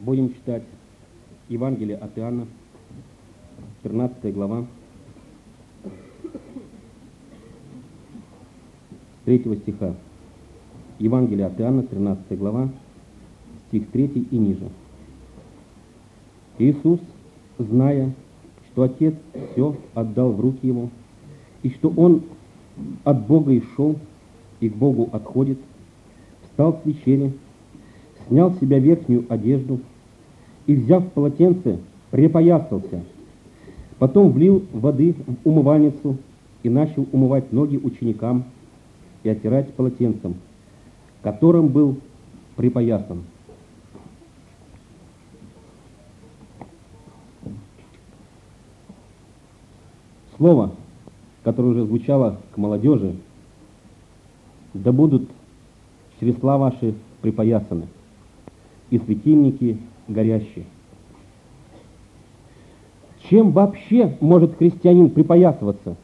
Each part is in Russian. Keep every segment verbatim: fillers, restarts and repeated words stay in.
Будем читать Евангелие от Иоанна, тринадцатая глава, третьего стиха. Евангелие от Иоанна, тринадцатая глава, стих третий и ниже. Иисус, зная, что Отец все отдал в руки Его, и что Он от Бога и шел, и к Богу отходит, встал с вечери, снял с себя верхнюю одежду и, взяв полотенце, припоясался. Потом влил воды в умывальницу и начал умывать ноги ученикам и оттирать полотенцем, которым был припоясан. Слово, которое уже звучало к молодежи: да будут чресла ваши припоясаны, и светильники горящие. Чем вообще может христианин припоясываться?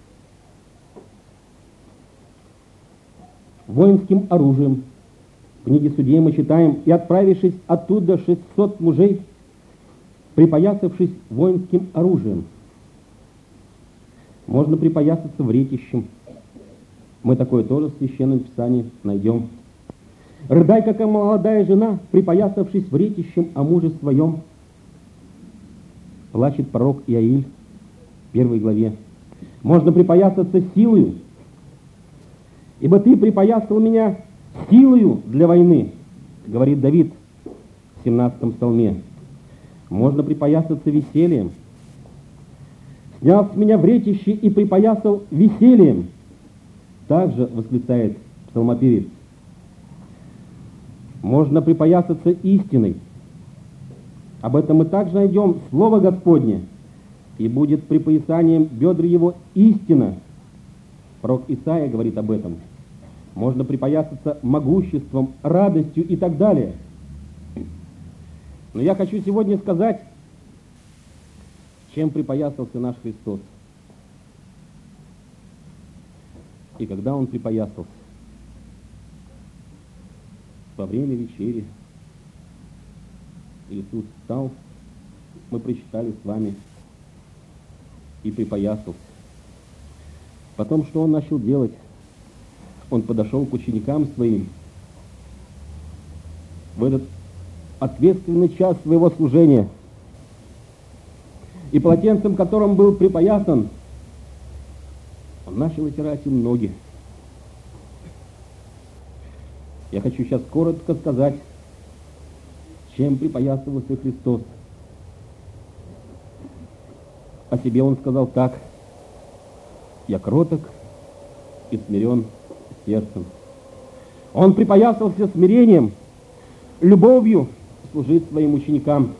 Воинским оружием. В книге Судей мы читаем: и отправившись оттуда шестьсот мужей, припоясавшись воинским оружием. Можно припоясаться вретищем. Мы такое тоже в Священном Писании найдем. Рыдай, как молодая жена, припоясавшись вретищем о муже своем. Плачет пророк Иаиль в первой главе. Можно припоясаться силою. Ибо ты припоясал меня силою для войны, говорит Давид в семнадцатом псалме. Можно припоясаться весельем. Снял с меня вретище и припоясал весельем. Также восклицает псалмопевец. Можно припоясаться истиной. Об этом мы также найдем Слово Господне. И будет припоясанием бедр его истина. Пророк Исаия говорит об этом. Можно припоясаться могуществом, радостью и так далее. Но я хочу сегодня сказать, чем припоясался наш Христос. И когда Он припоясался? Во время вечери Иисус встал, мы прочитали с вами, и припоясался. Потом что Он начал делать? Он подошел к ученикам своим в этот ответственный час своего служения, и полотенцем, которым был припоясан, Он начал оттирать им ноги. Я хочу сейчас коротко сказать, чем припоясывался Христос. О себе Он сказал так: «Я кроток и смирен сердцем». Он припоясался смирением, любовью служить своим ученикам.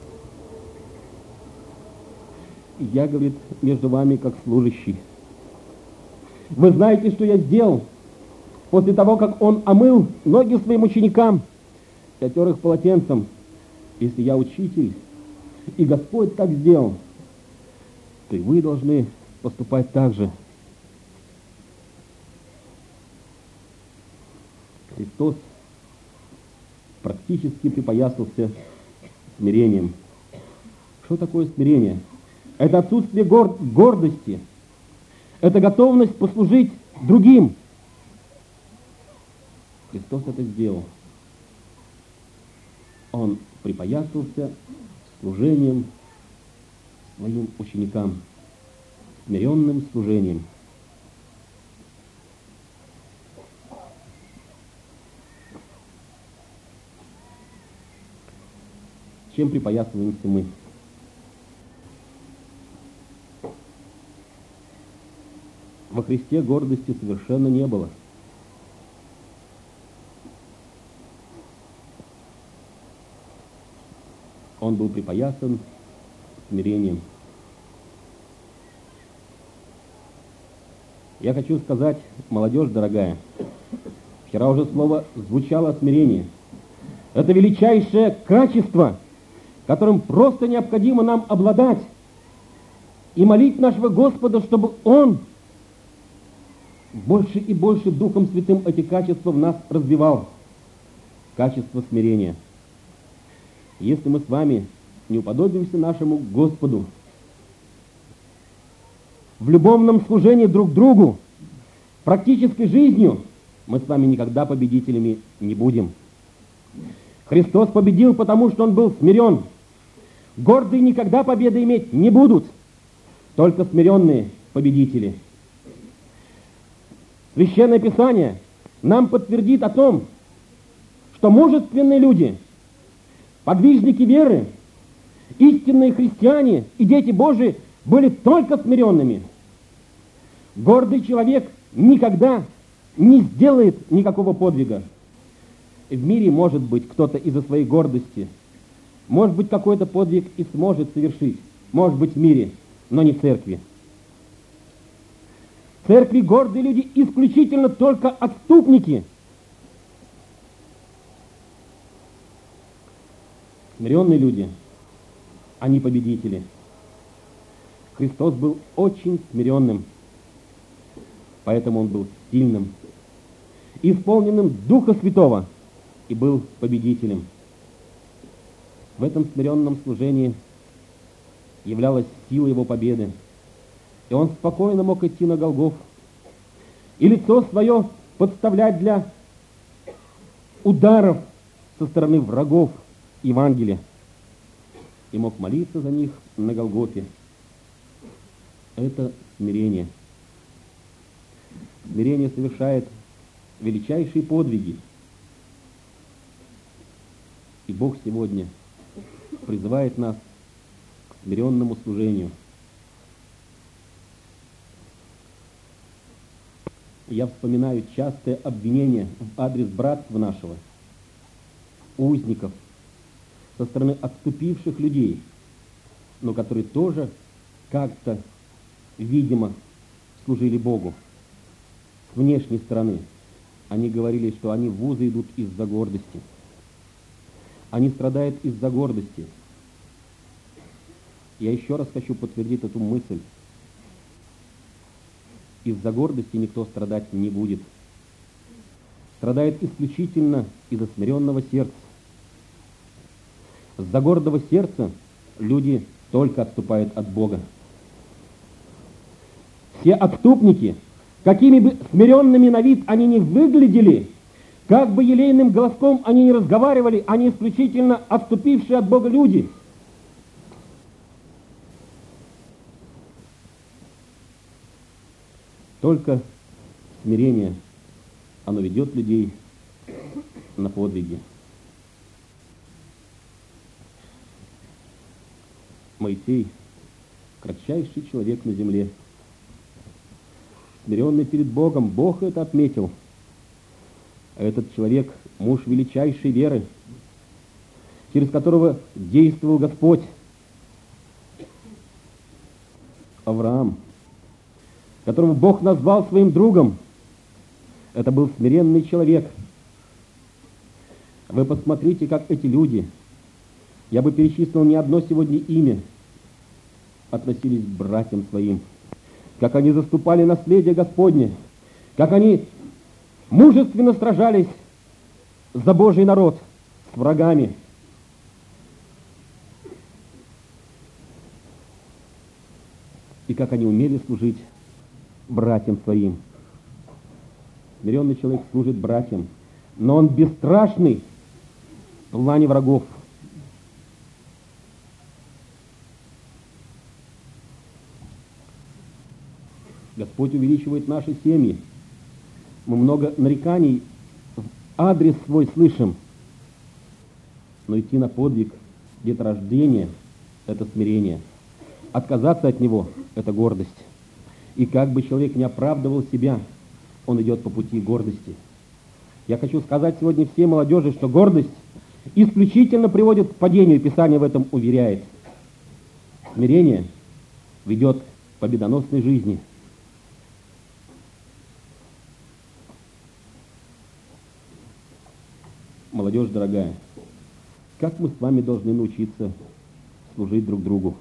И я, говорит, между вами как служащий. Вы знаете, что я сделал после того, как Он омыл ноги своим ученикам и оттер их полотенцем. Если я учитель, и Господь так сделал, то и вы должны поступать так же. Христос практически припоясался смирением. Что такое смирение? Это отсутствие гор- гордости. Это готовность послужить другим. Христос это сделал. Он припоясался служением своим ученикам, смиренным служением. Чем припоясываемся мы? Во Христе гордости совершенно не было. Он был припоясан смирением. Я хочу сказать, молодежь дорогая, вчера уже слово звучало смирение. Это величайшее качество, которым просто необходимо нам обладать и молить нашего Господа, чтобы Он больше и больше Духом Святым эти качества в нас развивал. Качество смирения. если мы с вами не уподобимся нашему Господу в любовном служении друг другу, практической жизнью, мы с вами никогда победителями не будем. Христос победил, потому что Он был смирен. Гордые никогда победы иметь не будут, только смиренные победители. Священное Писание нам подтвердит о том, что мужественные люди, подвижники веры, истинные христиане и дети Божии были только смиренными. Гордый человек никогда не сделает никакого подвига. В мире, может быть, кто-то из-за своей гордости, может быть, какой-то подвиг и сможет совершить, может быть, в мире, но не в церкви. В церкви гордые люди исключительно только отступники. Смиренные люди, они победители. Христос был очень смиренным, поэтому Он был сильным, исполненным Духа Святого и был победителем. В этом смиренном служении являлась сила Его победы, и Он спокойно мог идти на Голгофу и лицо свое подставлять для ударов со стороны врагов Евангелия, и мог молиться за них на Голгофе. Это смирение. Смирение совершает величайшие подвиги. И Бог сегодня призывает нас к смиренному служению. Я вспоминаю частое обвинение в адрес братства нашего, узников, со стороны отступивших людей, но которые тоже как-то, видимо, служили Богу. С внешней стороны они говорили, что они в узы идут из-за гордости. Они страдают из-за гордости. Я еще раз хочу подтвердить эту мысль. Из-за гордости никто страдать не будет. Страдает исключительно из-за смиренного сердца. С-за гордого сердца люди только отступают от Бога. Все отступники, какими бы смиренными на вид они ни выглядели, как бы елейным голоском они ни разговаривали, они исключительно отступившие от Бога люди. Только смирение, оно ведет людей на подвиги. Моисей – кратчайший человек на земле. Смиренный перед Богом, Бог это отметил. А этот человек – муж величайшей веры, через которого действовал Господь. Авраам, которого Бог назвал своим другом, это был смиренный человек. Вы посмотрите, как эти люди, я бы перечислил не одно сегодня имя, относились к братьям своим, как они заступали наследие Господне, как они мужественно сражались за Божий народ с врагами. И как они умели служить братьям своим. Смиренный человек служит братьям, но он бесстрашный в плане врагов. Господь увеличивает наши семьи. Мы много нареканий в адрес свой слышим. Но идти на подвиг деторождения – это смирение. Отказаться от него – это гордость. И как бы человек не оправдывал себя, он идет по пути гордости. Я хочу сказать сегодня всей молодежи, что гордость исключительно приводит к падению, Писание в этом уверяет. Смирение ведет к победоносной жизни. Молодежь дорогая, как мы с вами должны научиться служить друг другу?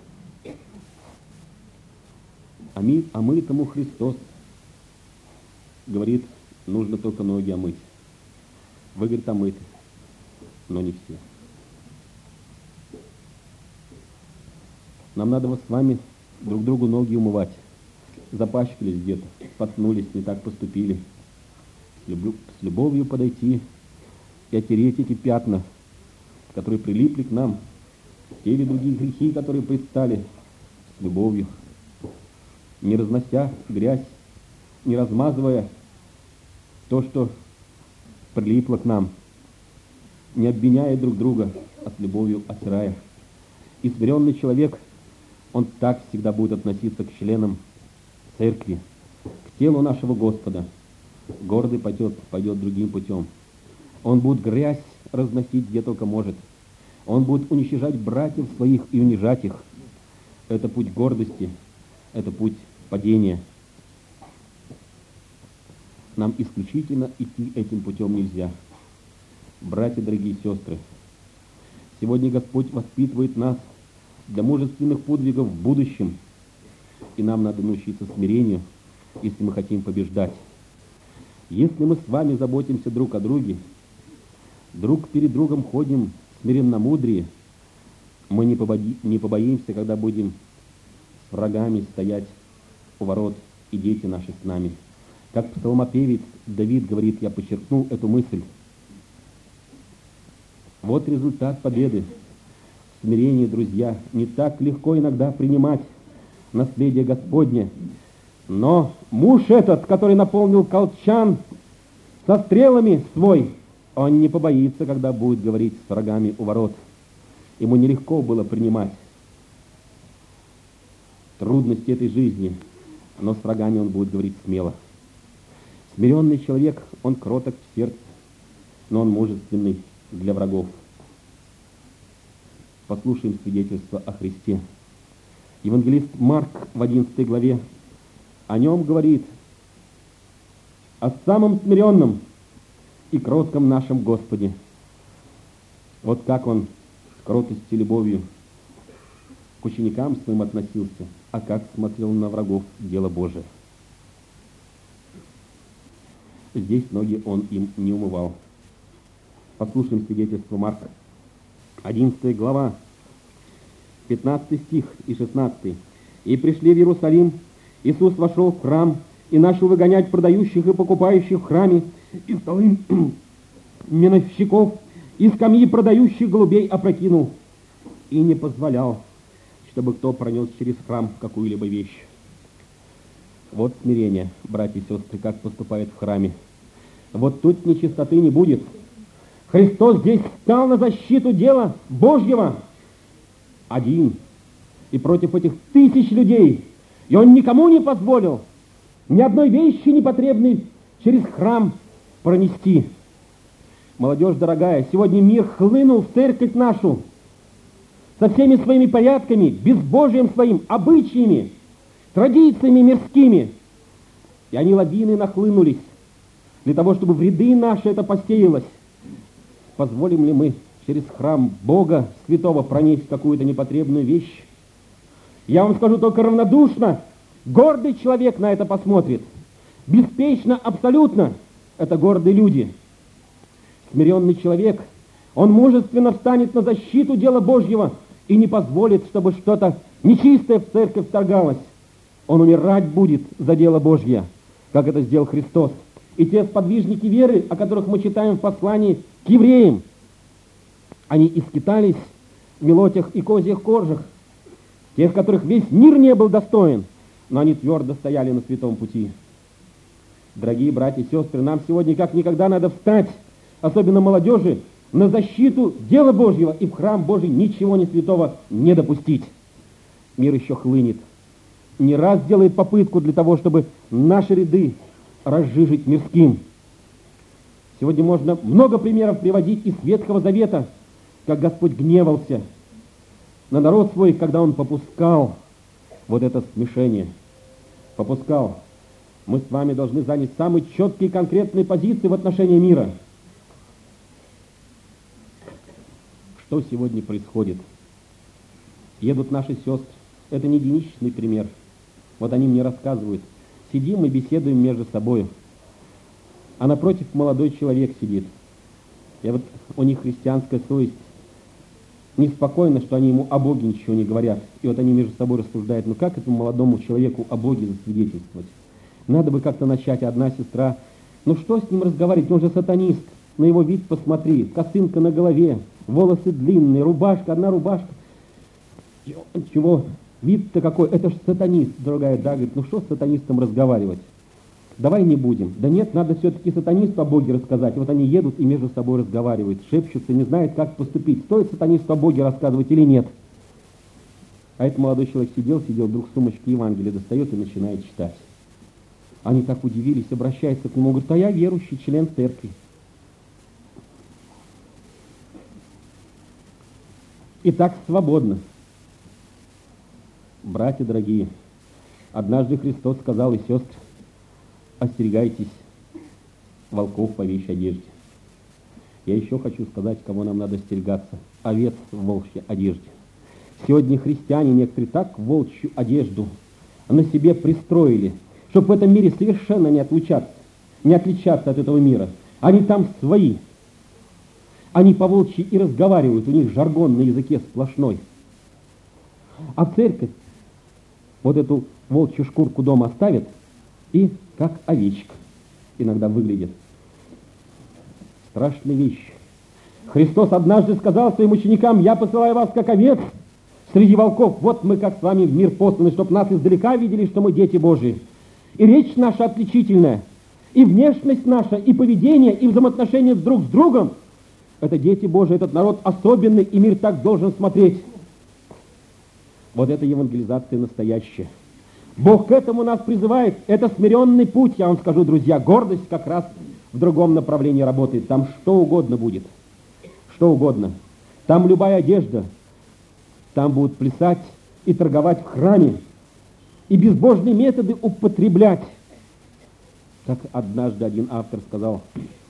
А мы, а мы тому Христос говорит, нужно только ноги омыть. Вы, говорит, омыты, но не все. Нам надо вот с вами друг другу ноги умывать. Запачкались где-то, споткнулись, не так поступили. С, люб... с любовью подойти и отереть эти пятна, которые прилипли к нам, те или другие грехи, которые предстали, с любовью, не разнося грязь, не размазывая то, что прилипло к нам, не обвиняя друг друга, а с любовью отирая. И смиренный человек, он так всегда будет относиться к членам церкви, к телу нашего Господа. Гордый пойдет, пойдет другим путем. Он будет грязь разносить где только может. Он будет уничижать братьев своих и унижать их. Это путь гордости, это путь падения. Нам исключительно идти этим путем нельзя. Братья, дорогие сестры, сегодня Господь воспитывает нас для мужественных подвигов в будущем, и нам надо научиться смирению, если мы хотим побеждать. Если мы с вами заботимся друг о друге, друг перед другом ходим в смиренномудрии, мы не, побои, не побоимся, когда будем с врагами стоять у ворот, и дети наши с нами. Как псалмопевец Давид говорит, я подчеркнул эту мысль. Вот результат победы. Смирение, друзья, не так легко иногда принимать наследие Господне. Но муж этот, который наполнил колчан со стрелами свой, он не побоится, когда будет говорить с врагами у ворот. Ему нелегко было принимать трудности этой жизни, но с врагами он будет говорить смело. Смиренный человек, он кроток в сердце, но он мужественный для врагов. Послушаем свидетельство о Христе. Евангелист Марк в одиннадцатой главе о нем говорит: о самом смиренном и кротком нашем Господе. Вот как он с кротостью и любовью к ученикам своим относился, а как смотрел на врагов дело Божие. Здесь ноги он им не умывал. Послушаем свидетельство Марка. одиннадцатая глава, пятнадцатый стих и шестнадцатый. «И пришли в Иерусалим, Иисус вошел в храм и начал выгонять продающих и покупающих в храме, и столы меновщиков, и скамьи продающих голубей опрокинул, и не позволял, чтобы кто пронес через храм какую-либо вещь». Вот смирение, братья и сестры, как поступает в храме. Вот тут нечистоты не будет. Христос здесь стал на защиту дела Божьего один и против этих тысяч людей. И Он никому не позволил ни одной вещи непотребной через храм пронести. Молодежь дорогая, сегодня мир хлынул в церковь нашу со всеми своими порядками, безбожием своим, обычаями, традициями мирскими. И они лавины нахлынулись для того, чтобы в ряды наши это посеялось. Позволим ли мы через храм Бога Святого пронести какую-то непотребную вещь? Я вам скажу только равнодушно. Гордый человек на это посмотрит. Беспечно, абсолютно. Это гордые люди. Смиренный человек, он мужественно встанет на защиту дела Божьего и не позволит, чтобы что-то нечистое в церковь вторгалось. Он умирать будет за дело Божье, как это сделал Христос. И те сподвижники веры, о которых мы читаем в послании к евреям, они и скитались в мелотях и козьих кожах, тех, которых весь мир не был достоин, но они твердо стояли на святом пути. Дорогие братья и сестры, нам сегодня как никогда надо встать, особенно молодежи, на защиту дела Божьего и в храм Божий ничего не святого не допустить. Мир еще хлынет. Не раз делает попытку для того, чтобы наши ряды разжижить мирским. Сегодня можно много примеров приводить из Ветхого Завета, как Господь гневался на народ свой, когда Он попускал вот это смешение. Попускал. Мы с вами должны занять самые четкие конкретные позиции в отношении мира. Что сегодня происходит? Едут наши сестры. Это не единичный пример. Вот они мне рассказывают. Сидим и беседуем между собой. А напротив молодой человек сидит. И вот у них христианская совесть неспокойно, что они ему о Боге ничего не говорят. И вот они между собой рассуждают, ну как этому молодому человеку о Боге засвидетельствовать? Надо бы как-то начать. Одна сестра, ну что с ним разговаривать, он же сатанист. На его вид посмотри, косынка на голове, волосы длинные, рубашка, одна рубашка. Чего? Вид-то какой, это ж сатанист. Другая, да, говорит, ну что с сатанистом разговаривать? Давай не будем. Да нет, надо все-таки сатанисту о Боге рассказать. И вот они едут и между собой разговаривают, шепчутся, не знают, как поступить. Стоит сатанисту о Боге рассказывать или нет? А этот молодой человек сидел, сидел, вдруг с сумочки Евангелие достает и начинает читать. Они так удивились, обращаются к нему, говорят, а я верующий член церкви. И так свободно. Братья дорогие, однажды Христос сказал, и сестры, остерегайтесь волков по овечьей одежде. Я еще хочу сказать, кого нам надо остерегаться. Овец в волчьей одежде. Сегодня христиане некоторые так волчью одежду на себе пристроили, чтобы в этом мире совершенно не отличаться, не отличаться от этого мира. Они там свои. Они по-волчьи и разговаривают, у них жаргон на языке сплошной. А церковь вот эту волчью шкурку дома оставит и как овечка иногда выглядит. Страшная вещь. Христос однажды сказал своим ученикам, я посылаю вас как овец среди волков. Вот мы как с вами в мир посланы, чтобы нас издалека видели, что мы дети Божии. И речь наша отличительная, и внешность наша, и поведение, и взаимоотношения друг с другом. Это дети Божии, этот народ особенный, и мир так должен смотреть. Вот это евангелизация настоящая. Бог к этому нас призывает. Это смиренный путь, я вам скажу, друзья. Гордость как раз в другом направлении работает. Там что угодно будет. Что угодно. Там любая одежда. Там будут плясать и торговать в храме. И безбожные методы употреблять. Как однажды один автор сказал,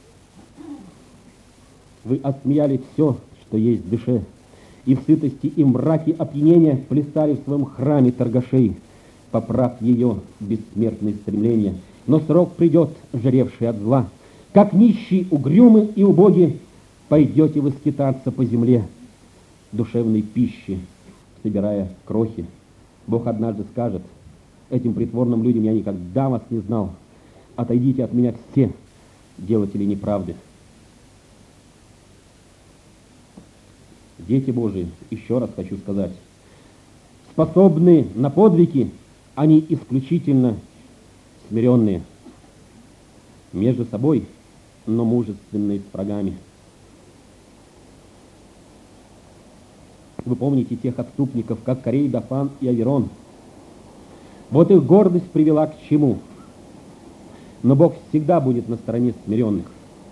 вы осмеяли все, что есть в душе, и в сытости и мраке опьянения плясали в своем храме торгашей, поправ ее бессмертные стремления. Но срок придет, жаревший от зла. Как нищие, угрюмы и убоги, пойдете вы скитаться по земле, душевной пищи, собирая крохи. Бог однажды скажет этим притворным людям, я никогда вас не знал. Отойдите от меня все, делатели неправды. Дети Божии, еще раз хочу сказать, способные на подвиги, они исключительно смиренные, между собой, но мужественные с врагами. Вы помните тех отступников, как Корей, Дафан и Аверон. Вот их гордость привела к чему? Но Бог всегда будет на стороне смиренных.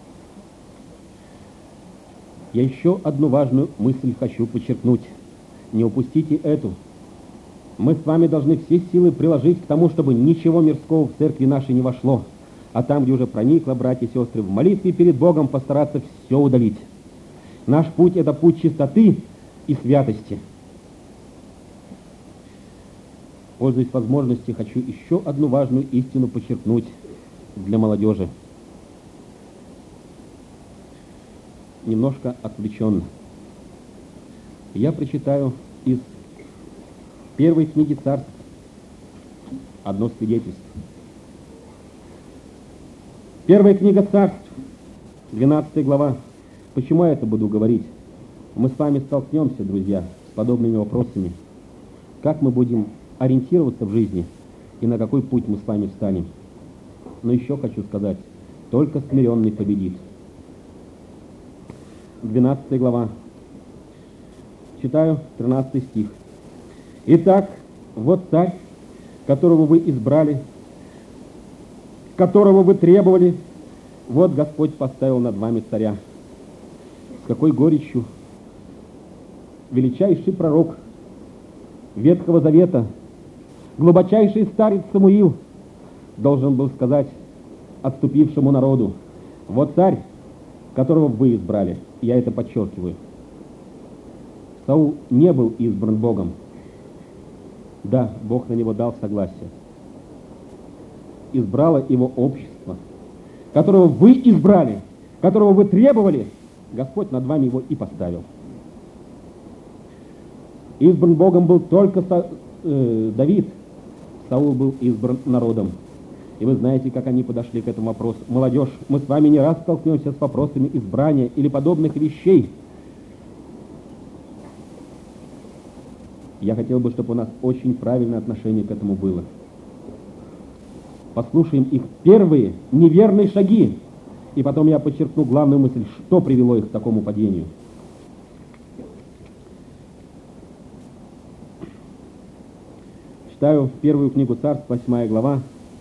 Я еще одну важную мысль хочу подчеркнуть. Не упустите эту. Мы с вами должны все силы приложить к тому, чтобы ничего мирского в церкви нашей не вошло. А там, где уже проникло, братья и сестры, в молитве перед Богом постараться все удалить. Наш путь – это путь чистоты и святости. Пользуясь возможностью, хочу еще одну важную истину подчеркнуть для молодежи. Немножко отвлеченно. Я прочитаю из первой книги Царств одно свидетельство. Первая книга Царств, двенадцатая глава. Почему я это буду говорить? Мы с вами столкнемся, друзья, с подобными вопросами. Как мы будем ориентироваться в жизни и на какой путь мы с вами встанем? Но еще хочу сказать, только смиренный победит. двенадцатая глава. Читаю тринадцатый стих. Итак, вот царь, которого вы избрали, которого вы требовали, вот Господь поставил над вами царя. С какой горечью величайший пророк Ветхого Завета, глубочайший старец Самуил должен был сказать отступившему народу: вот царь, которого вы избрали. Я это подчеркиваю. Саул не был избран Богом. Да, Бог на него дал согласие. Избрало его общество, которого вы избрали, которого вы требовали, Господь над вами его и поставил. Избран Богом был только Са, э, Давид, Саул был избран народом. И вы знаете, как они подошли к этому вопросу. Молодежь, мы с вами не раз столкнемся с вопросами избрания или подобных вещей. Я хотел бы, чтобы у нас очень правильное отношение к этому было. Послушаем их первые неверные шаги, и потом я подчеркну главную мысль, что привело их к такому падению. Читаю первую книгу Царств, восьмая глава.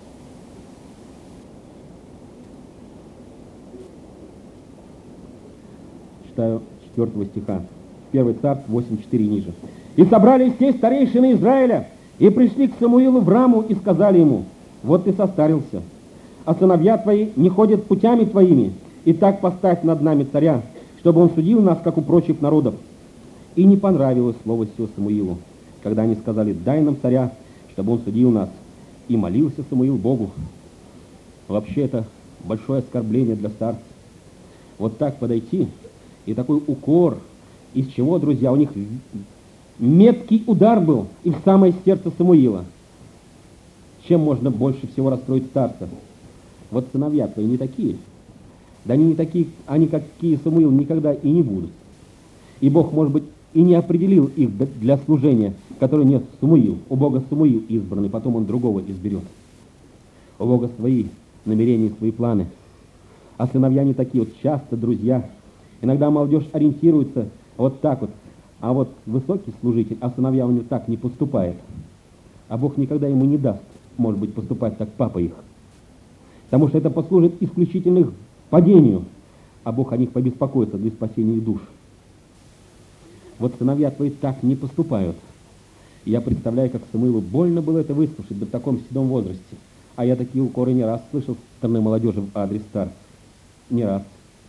Читаю четвертого стиха. Первый Царств, восемь четыре ниже. «И собрались все старейшины Израиля, и пришли к Самуилу в Раму, и сказали ему: вот ты состарился, а сыновья твои не ходят путями твоими, и так поставь над нами царя, чтобы он судил нас, как у прочих народов». И не понравилось слово сие Самуилу, когда они сказали: дай нам царя, чтобы он судил нас. И молился Самуил Богу. Вообще это большое оскорбление для старца. Вот так подойти, и такой укор, из чего, друзья, у них меткий удар был и в самое сердце Самуила. Чем можно больше всего расстроить старца? Вот сыновья твои не такие. Да они не такие, они какие Самуил никогда и не будут. И Бог, может быть, и не определил их для служения, которое нет Самуил. У Бога Самуил избранный, потом он другого изберет. У Бога свои намерения, свои планы. А сыновья не такие. Вот часто, друзья, иногда молодежь ориентируется вот так вот. А вот высокий служитель, а сыновья у него так не поступает. А Бог никогда ему не даст, может быть, поступать так папа их. Потому что это послужит исключительно их падению, а Бог о них побеспокоится для спасения их душ. Вот сыновья твои так не поступают. И я представляю, как Самуилу больно было это выслушать да в таком седом возрасте. А я такие укоры не раз слышал со стороны молодежи в адрес старцев. Не раз.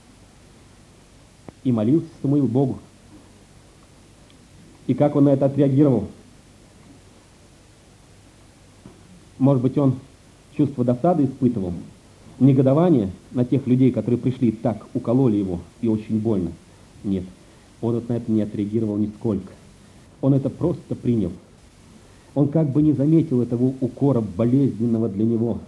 И молился Самуил Богу. И как он на это отреагировал? Может быть, он чувство досады испытывал, негодование на тех людей, которые пришли, так укололи его, и очень больно. Нет, он вот на это не отреагировал нисколько. Он это просто принял. Он как бы не заметил этого укора, болезненного для него.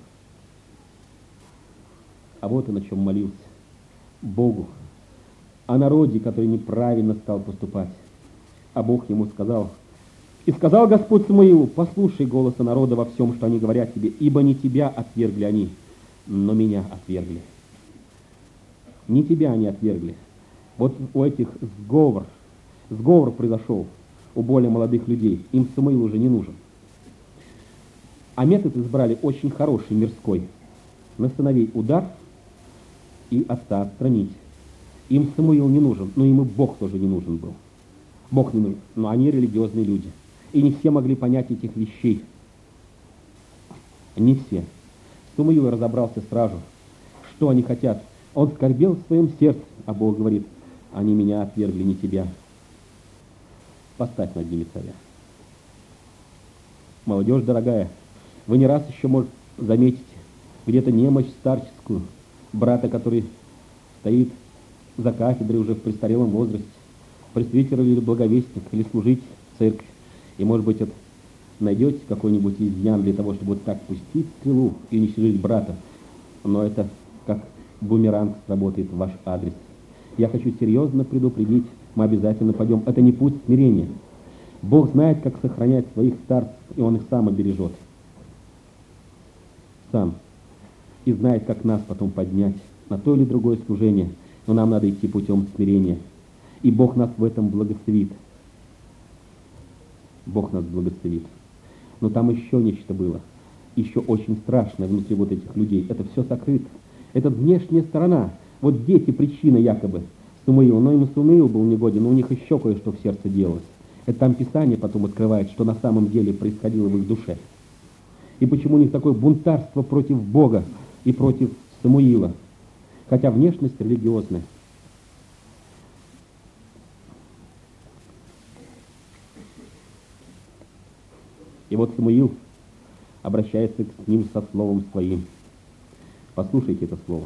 А вот он о чем молился. Богу. О народе, который неправильно стал поступать. А Бог ему сказал: «И сказал Господь Самуилу: послушай голоса народа во всем, что они говорят тебе, ибо не тебя отвергли они, но меня отвергли». Не тебя они отвергли. Вот у этих сговор, сговор произошел у более молодых людей. Им Самуил уже не нужен. А метод избрали очень хороший, мирской. На сыновей удар и отца отстранить. Им Самуил не нужен, но им и Бог тоже не нужен был. Бог не нужен, но они религиозные люди. И не все могли понять этих вещей. Не все. Самуил разобрался сразу, что они хотят. Он скорбел в своем сердце, а Бог говорит: они меня отвергли, не тебя. Поставь над ними царя. Молодежь дорогая, вы не раз еще, может, заметите где-то немощь старческую, брата, который стоит за кафедрой уже в престарелом возрасте, пресвитер или благовестник, или служить в церкви. И, может быть, это найдете какой-нибудь изъян для того, чтобы вот так пустить стрелу и уничтожить брата. Но это как бумеранг сработает в ваш адрес. Я хочу серьезно предупредить, мы обязательно пойдем. Это не путь смирения. Бог знает, как сохранять своих старцев, и Он их сам обережет. Сам. И знает, как нас потом поднять на то или другое служение. Но нам надо идти путем смирения. И Бог нас в этом благословит. Бог нас благословит. Но там еще нечто было. Еще очень страшное внутри вот этих людей. Это все сокрыто. Это внешняя сторона. Вот дети причина якобы Самуила. Но им Самуил был негоден, но у них еще кое-что в сердце делалось. Это там Писание потом открывает, что на самом деле происходило в их душе. И почему у них такое бунтарство против Бога и против Самуила. Хотя внешность религиозная. И вот Самуил обращается к ним со словом своим. Послушайте это слово.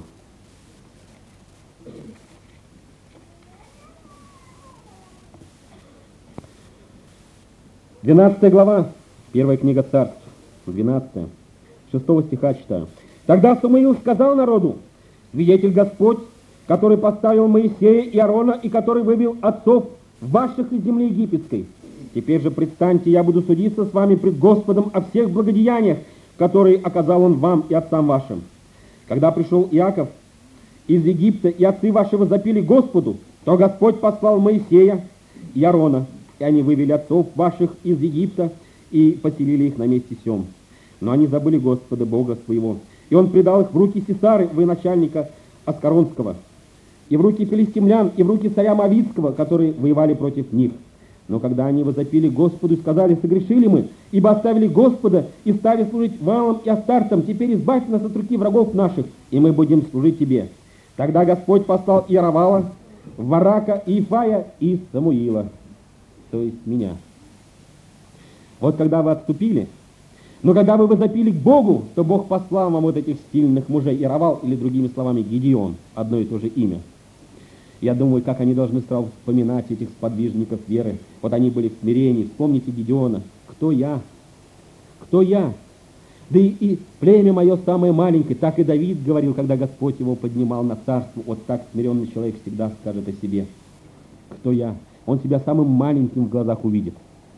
двенадцатая глава, первая книга Царств, двенадцатая, шестого стиха читаю. «Тогда Самуил сказал народу: свидетель Господь, который поставил Моисея и Аарона, и который вывел отцов ваших из земли египетской. Теперь же предстаньте, я буду судиться с вами пред Господом о всех благодеяниях, которые оказал Он вам и отцам вашим. Когда пришел Иаков из Египта, и отцы ваши возопили Господу, то Господь послал Моисея и Аарона, и они вывели отцов ваших из Египта и поселили их на месте сем. Но они забыли Господа, Бога своего, и Он предал их в руки Сисары, военачальника Аскаронского, и в руки филистимлян, и в руки царя Моавитского, которые воевали против них. Но когда они возопили Господу и сказали: согрешили мы, ибо оставили Господа и стали служить Ваалам и Астартам, теперь избавь нас от руки врагов наших, и мы будем служить тебе. Тогда Господь послал Иеровала, Варака, Иефая и Самуила, то есть меня. Вот когда вы отступили, но когда вы возопили к Богу, то Бог послал вам вот этих сильных мужей, Иеровал, или другими словами Гедеон, одно и то же имя. Я думаю, как они должны сразу вспоминать этих сподвижников веры. Вот они были в смирении. Вспомните Гедеона. Кто я? Кто я? Да и, и племя мое самое маленькое. Так и Давид говорил, когда Господь его поднимал на царство. Вот так смиренный человек всегда скажет о себе. Кто я? Он себя самым маленьким в глазах увидит.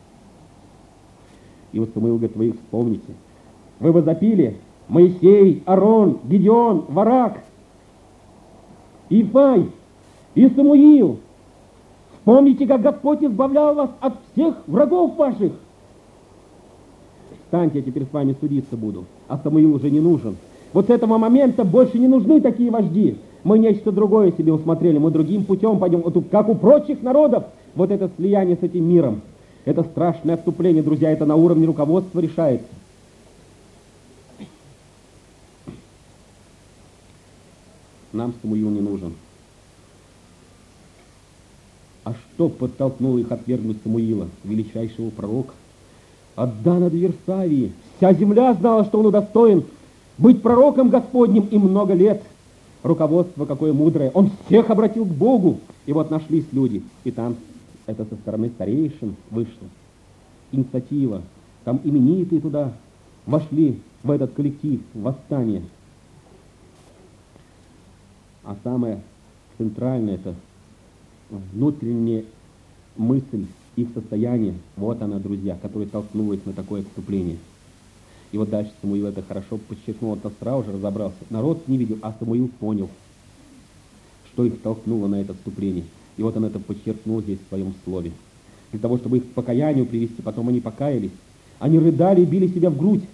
И вот Самуил говорит: вы их вспомните. Вы возопили: Моисей, Аарон, Гедеон, Варак, Иефай и Самуил. Вспомните, как Господь избавлял вас от всех врагов ваших. Встаньте, я теперь с вами судиться буду. А Самуил уже не нужен. Вот с этого момента больше не нужны такие вожди. Мы нечто другое себе усмотрели. Мы другим путем пойдем. Вот как у прочих народов. Вот это слияние с этим миром. Это страшное отступление, друзья. Это на уровне руководства решается. Нам Самуил не нужен. А что подтолкнуло их отвергнуть Самуила, величайшего пророка? От Дана до Версавии вся земля знала, что он удостоен быть пророком Господним, и много лет. Руководство какое мудрое. Он всех обратил к Богу. И вот нашлись люди. И там это со стороны старейшин вышло. Инициатива. Там именитые туда вошли в этот коллектив, в восстание. А самое центральное — это внутренняя мысль, их состояние. Вот она, друзья, которая толкнула их на такое отступление. И вот дальше Самуил это хорошо подчеркнул, он сразу же разобрался. Народ не видел, а Самуил понял, что их толкнуло на это отступление. И вот он это подчеркнул здесь в своем слове. Для того, чтобы их к покаянию привести, потом они покаялись. Они рыдали и били себя в грудь.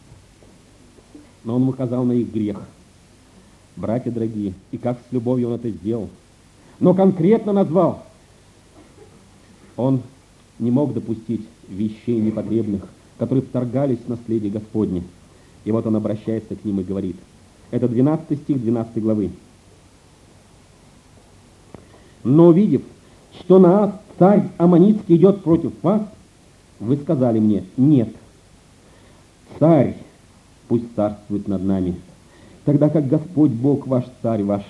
Но он указал на их грех. Братья дорогие, и как с любовью он это сделал. Но конкретно назвал. Он не мог допустить вещей непотребных, которые вторгались в наследие Господне. И вот он обращается к ним и говорит. Это двенадцатый стих двенадцатой главы. Но увидев, что Наас, царь Аммонитский, идет против вас, вы сказали мне: нет, царь пусть царствует над нами, тогда как Господь Бог ваш, царь ваш.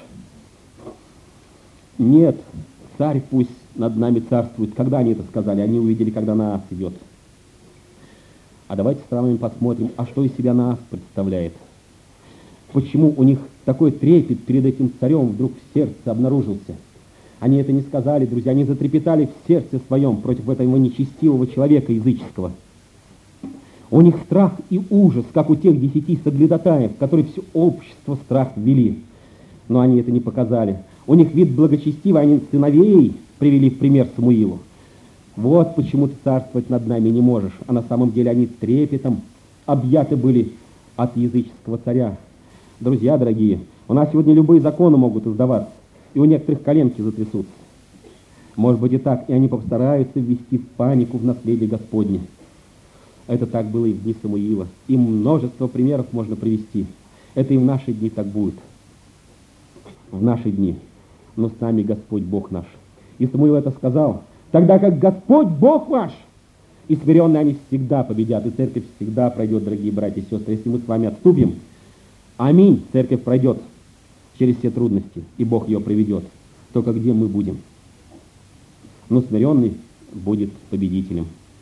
Нет, царь пусть над нами царствует. Когда они это сказали? Они увидели, когда Наас идет. А давайте с вами посмотрим, а что из себя Наас представляет. Почему у них такой трепет перед этим царем вдруг в сердце обнаружился? Они это не сказали, друзья, они затрепетали в сердце своем против этого нечестивого человека языческого. У них страх и ужас, как у тех десяти соглядатаев, которые все общество страх ввели. Но они это не показали. У них вид благочестивый, они сыновей привели в пример Самуилу. Вот почему ты царствовать над нами не можешь. А на самом деле они трепетом объяты были от языческого царя. Друзья дорогие, у нас сегодня любые законы могут издаваться, и у некоторых коленки затрясутся. Может быть и так, и они постараются ввести в панику в наследие Господне. Это так было и в дни Самуила. И множество примеров можно привести. Это и в наши дни так будет. В наши дни. Но с нами Господь Бог наш. И Самуил это сказал. Тогда как Господь Бог ваш, и смиренные они всегда победят, и церковь всегда пройдет, дорогие братья и сестры. Если мы с вами отступим, аминь, церковь пройдет через все трудности, и Бог ее приведет. Только где мы будем? Но смиренный будет победителем.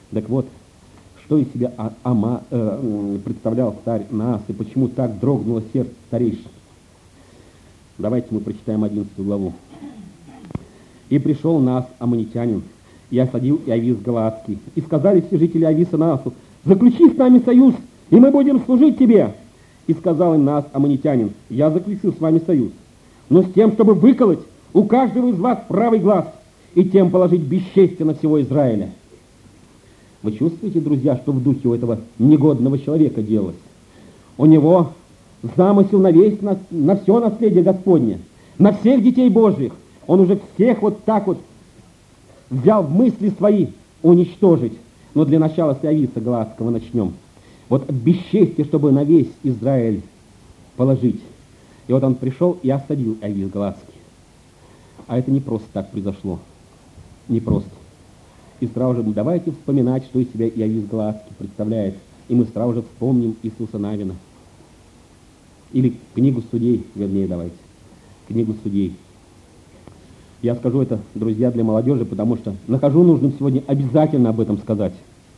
Так вот, что из себя а, ама, э, представлял царь Наас, и почему так дрогнуло сердце старейшин? Давайте мы прочитаем одиннадцатую главу. «И пришел Наас, аммонитянин, и осадил Иовис Галаадский. И сказали все жители Иовиса Наасу: заключи с нами союз, и мы будем служить тебе. И сказал им Наас, аммонитянин: я заключу с вами союз, но с тем, чтобы выколоть у каждого из вас правый глаз, и тем положить бесчестие на всего Израиля». Вы чувствуете, друзья, что в духе у этого негодного человека делалось? У него замысел на весь, на, на все наследие Господне, на всех детей Божьих. Он уже всех вот так вот взял в мысли свои уничтожить. Но для начала с Иовиса Галаадского начнем. Вот бесчестие, чтобы на весь Израиль положить. И вот он пришел и осадил Иовис Галаадский. А это не просто так произошло. Не просто. И сразу же давайте вспоминать, что из себя Иовис Галаадский представляет. И мы сразу же вспомним Иисуса Навина. Или книгу Судей, вернее, давайте. Книгу Судей. Я скажу это, друзья, для молодежи, потому что нахожу нужным сегодня обязательно об этом сказать.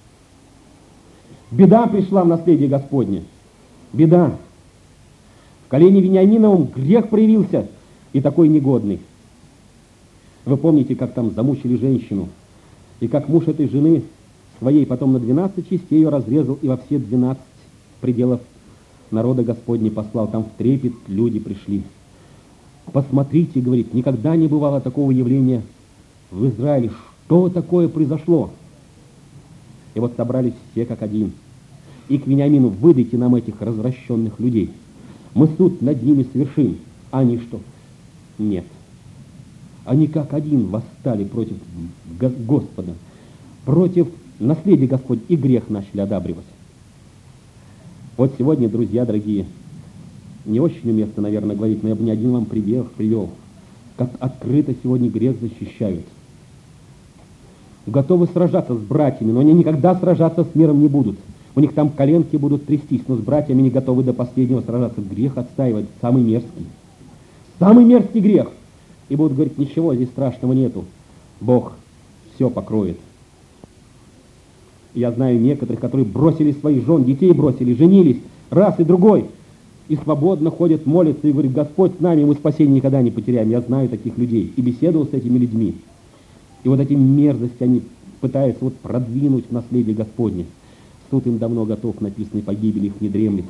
Беда пришла в наследие Господне. Беда. В колене Вениаминовом грех проявился, и такой негодный. Вы помните, как там замучили женщину, и как муж этой жены своей потом на двенадцать частей ее разрезал, и во все двенадцать пределов народа Господня послал. Там в трепет люди пришли. Посмотрите, говорит, никогда не бывало такого явления в Израиле. Что такое произошло? И вот собрались все как один. И к Вениамину: выдайте нам этих развращенных людей. Мы суд над ними совершим. А они что? Нет. Они как один восстали против Господа, против наследия Господня, и грех начали одабривать. Вот сегодня, друзья дорогие, не очень уместно, наверное, говорить, но я бы не один вам привел, привел, как открыто сегодня грех защищают. Готовы сражаться с братьями, но они никогда сражаться с миром не будут. У них там коленки будут трястись, но с братьями не готовы до последнего сражаться. Грех отстаивать самый мерзкий. Самый мерзкий грех. И будут говорить: ничего здесь страшного нету. Бог все покроет. Я знаю некоторых, которые бросили своих жен, детей бросили, женились, раз и другой, и свободно ходят, молятся и говорят: Господь с нами, мы спасение никогда не потеряем. Я знаю таких людей и беседовал с этими людьми. И вот эти мерзости они пытаются вот продвинуть в наследие Господне. Суд им давно готов, написано, погибель их не дремлет.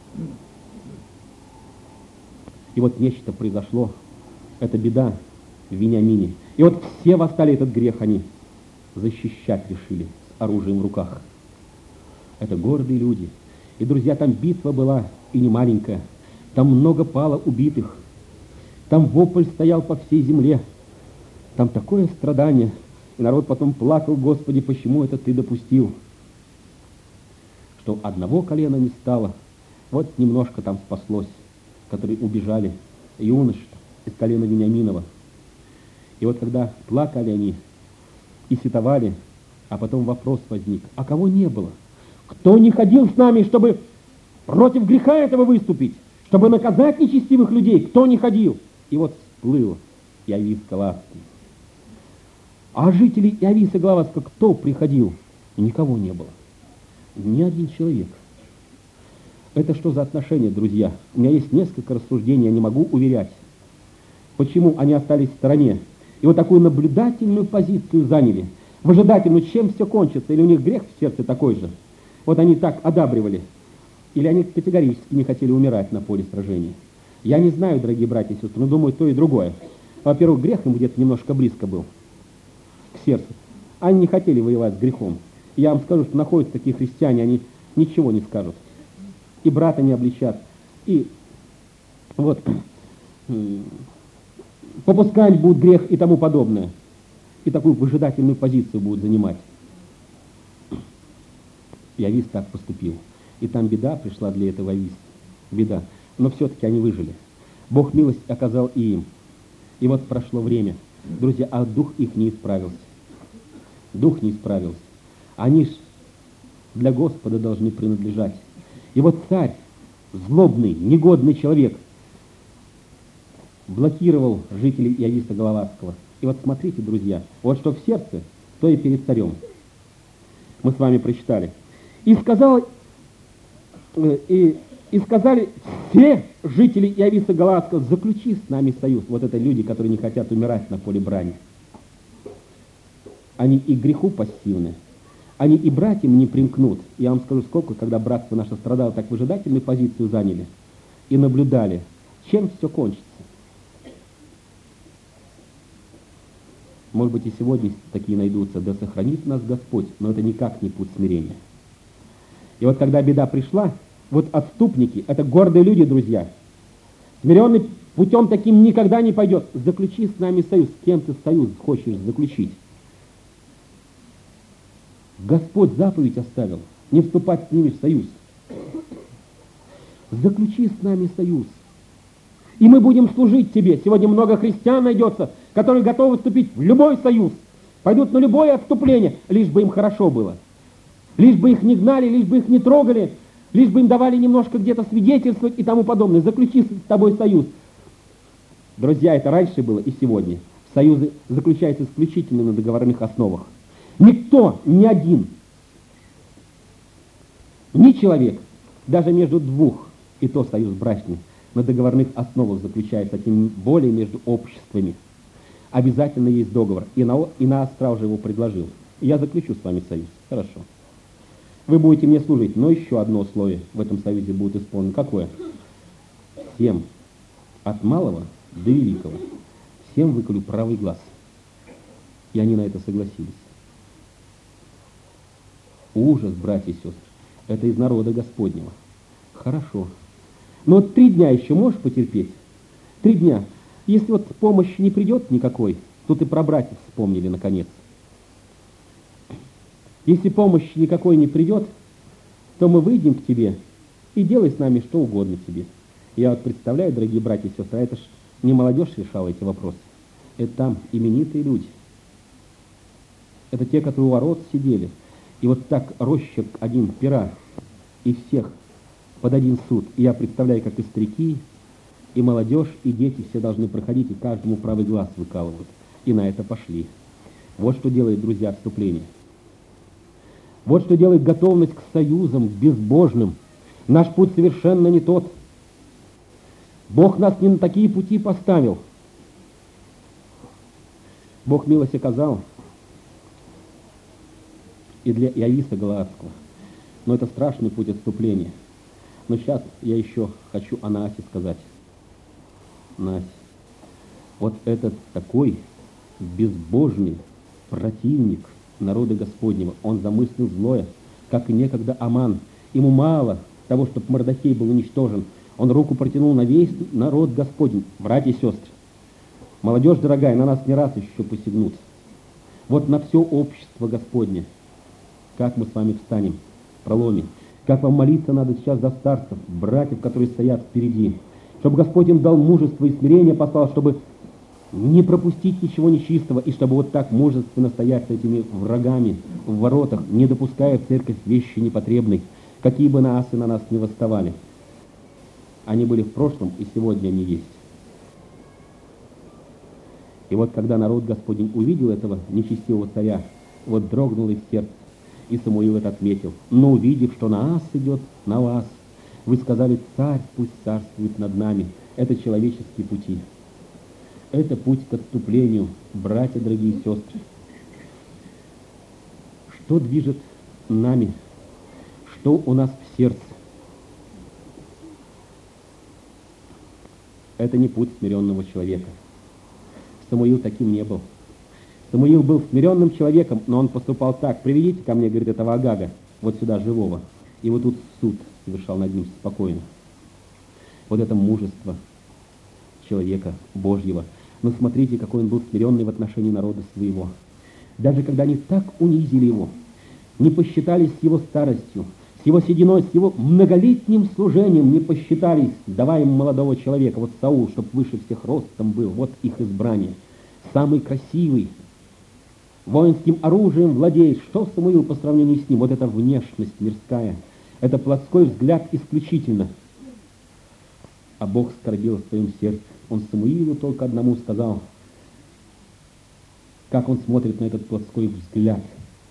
И вот нечто произошло. Это беда в Вениамине. И вот все восстали, этот грех они защищать решили с оружием в руках. Это гордые люди. И, друзья, там битва была, и не маленькая. Там много пало убитых. Там вопль стоял по всей земле. Там такое страдание. И народ потом плакал: Господи, почему это Ты допустил? Что одного колена не стало. Вот немножко там спаслось, которые убежали. Юнош из колена Вениаминова. И вот когда плакали они и сетовали, а потом вопрос возник: а кого не было? Кто не ходил с нами, чтобы против греха этого выступить, чтобы наказать нечестивых людей? Кто не ходил? И вот всплыл Иовис Галаадский. А жители Иовиса Галаадского кто приходил? Никого не было. Ни один человек. Это что за отношения, друзья? У меня есть несколько рассуждений, я не могу уверять, почему они остались в стороне. И вот такую наблюдательную позицию заняли. Выжидательную, чем все кончится. Или у них грех в сердце такой же. Вот они так одабривали. Или они категорически не хотели умирать на поле сражения. Я не знаю, дорогие братья и сестры, но думаю, то и другое. Во-первых, грех им где-то немножко близко был к сердцу. Они не хотели воевать с грехом. И я вам скажу, что находятся такие христиане, они ничего не скажут. И брата не обличат. И вот попускать будут грех и тому подобное. И такую выжидательную позицию будут занимать. Иовис так поступил. И там беда пришла для этого Иовиса. Беда. Но все-таки они выжили. Бог милость оказал и им. И вот прошло время. Друзья, а дух их не исправился. Дух не исправился. Они ж для Господа должны принадлежать. И вот царь, злобный, негодный человек, блокировал жителей Иовиса Галаадского. И вот смотрите, друзья, вот что в сердце, то и перед царем. Мы с вами прочитали. И сказал, и, и сказали все жители Иависа Галаадского: заключи с нами союз. Вот это люди, которые не хотят умирать на поле брани. Они и к греху пассивны, они и братьям не примкнут. Я вам скажу, сколько, когда братство наше страдало, так выжидательную позицию заняли и наблюдали, чем все кончится. Может быть, и сегодня такие найдутся, да сохранит нас Господь, но это никак не путь смирения. И вот когда беда пришла, вот отступники, это гордые люди, друзья. Смиренный путем таким никогда не пойдет. Заключи с нами союз. С кем ты союз хочешь заключить? Господь заповедь оставил, не вступать с ними в союз. Заключи с нами союз, и мы будем служить тебе. Сегодня много христиан найдется, которые готовы вступить в любой союз, пойдут на любое отступление, лишь бы им хорошо было, лишь бы их не гнали, лишь бы их не трогали, лишь бы им давали немножко где-то свидетельствовать и тому подобное. Заключи с тобой союз. Друзья, это раньше было и сегодня. Союзы заключаются исключительно на договорных основах. Никто, ни один, ни человек, даже между двух, и то союз брачный, на договорных основах заключается, тем более между обществами. Обязательно есть договор. И на, и на Остра уже его предложил. И я заключу с вами союз. Хорошо. Вы будете мне служить, но еще одно условие в этом союзе будет исполнено. Какое? Всем, от малого до великого, всем выколю правый глаз. И они на это согласились. Ужас, братья и сестры, это из народа Господнего. Хорошо. Но вот три дня еще можешь потерпеть? Три дня. Если вот помощи не придет никакой, тут и про братьев вспомнили наконец. Если помощи никакой не придет, то мы выйдем к тебе и делай с нами что угодно тебе. Я вот представляю, дорогие братья и сестры, это ж не молодежь решала эти вопросы. Это там именитые люди. Это те, которые у ворот сидели. И вот так рощик один пера, и всех под один суд. И я представляю, как и старики, и молодежь, и дети все должны проходить, и каждому правый глаз выкалывают. И на это пошли. Вот что делает, друзья, отступление. Вот что делает готовность к союзам безбожным. Наш путь совершенно не тот. Бог нас не на такие пути поставил. Бог милость оказал и для Иависа Галаадского. Но это страшный путь отступления. Но сейчас я еще хочу о Наасе сказать. Наась, вот этот такой безбожный противник народа Господнего, он замыслил злое, как и некогда Аман. Ему мало того, чтобы Мордохей был уничтожен. Он руку протянул на весь народ Господень. Братья и сестры, молодежь дорогая, на нас не раз еще посягнут. Вот на все общество Господне. Как мы с вами встанем в проломе? Как вам молиться надо сейчас за старцев, братьев, которые стоят впереди, чтобы Господь им дал мужество и смирение послал, чтобы не пропустить ничего нечистого, и чтобы вот так мужественно стоять с этими врагами в воротах, не допуская в церковь вещи непотребной, какие бы наасы на нас не восставали. Они были в прошлом, и сегодня они есть. И вот когда народ Господень увидел этого нечестивого царя, вот дрогнул их сердце, и Самуил это отметил. Но увидев, что Наас идет на вас, вы сказали: царь пусть царствует над нами. Это человеческие пути. Это путь к отступлению, братья, дорогие сестры. Что движет нами? Что у нас в сердце? Это не путь смиренного человека. Самуил таким не был. Самуил был смиренным человеком, но он поступал так: приведите ко мне, говорит, этого Агага, вот сюда живого. И вот тут суд совершал над ним спокойно. Вот это мужество человека Божьего. Но смотрите, какой он был смиренный в отношении народа своего. Даже когда они так унизили его, не посчитались с его старостью, с его сединой, с его многолетним служением, не посчитались, давая им молодого человека, вот Саул, чтоб выше всех ростом был, вот их избрание, самый красивый, воинским оружием владеет. Что Самуил по сравнению с ним? Вот эта внешность мирская, это плотской взгляд исключительно. А Бог скорбел в своем сердце. Он Самуилу только одному сказал, как он смотрит на этот плотской взгляд.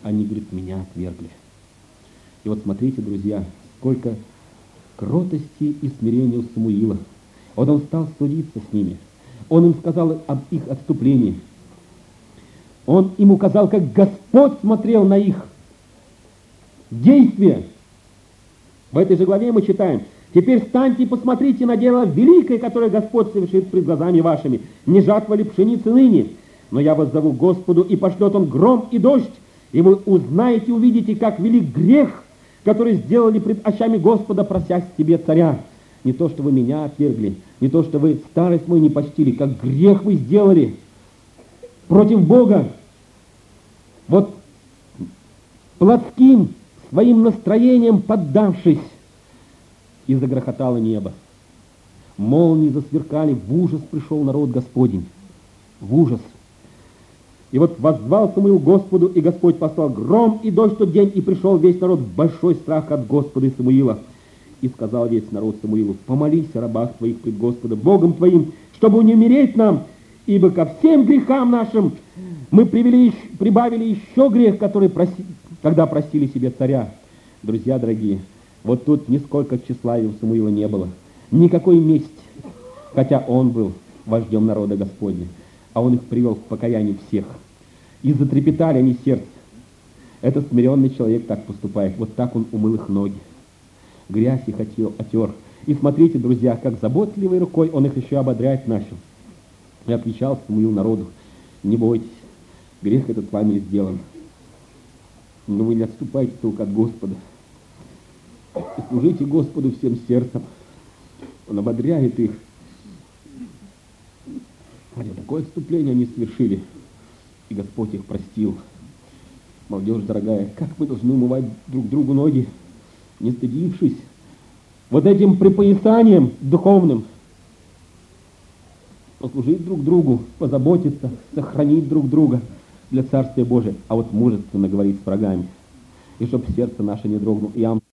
они, говорит, меня отвергли. И вот смотрите, друзья, сколько кротости и смирения у Самуила. Вот он стал судиться с ними. Он им сказал об их отступлении. Он им указал, как Господь смотрел на их действия. В этой же главе мы читаем: «Теперь встаньте и посмотрите на дело великое, которое Господь совершит пред глазами вашими. Не жатва ли пшеницы ныне? Но я вас зову к Господу, и пошлет Он гром и дождь, и вы узнаете, увидите, как велик грех, который сделали пред очами Господа, прося себе царя. Не то, что вы меня отвергли, не то, что вы старость мою не почтили, как грех вы сделали против Бога. Вот плотским своим настроением поддавшись, и загрохотало небо. Молнии засверкали, в ужас пришел народ Господень. В ужас. И вот воззвал Самуил Господу, и Господь послал гром и дождь в тот день, и пришел весь народ в большой страх от Господа и Самуила. И сказал весь народ Самуилу: помолись о рабах твоих пред Господом, Богом твоим, чтобы не умереть нам, ибо ко всем грехам нашим мы привели, прибавили еще грех, который проси, когда просили себе царя. Друзья дорогие, вот тут нисколько тщеславия у Самуила не было, никакой мести, хотя он был вождем народа Господня, а он их привел в покаяние всех. И затрепетали они сердце. Этот смиренный человек так поступает, вот так он умыл их ноги, грязь их отер. И смотрите, друзья, как заботливой рукой он их еще ободрять начал. И отвечал Самуил народу: не бойтесь, грех этот вами сделан, но вы не отступайте только от Господа. И служите Господу всем сердцем. Он ободряет их. Хотя такое отступление они совершили, и Господь их простил. Молодежь дорогая, как мы должны умывать друг другу ноги, не стыдившись вот этим припоясанием духовным, послужить друг другу, позаботиться, сохранить друг друга для Царствия Божия, а вот мужественно говорить с врагами, и чтоб сердце наше не дрогнуло.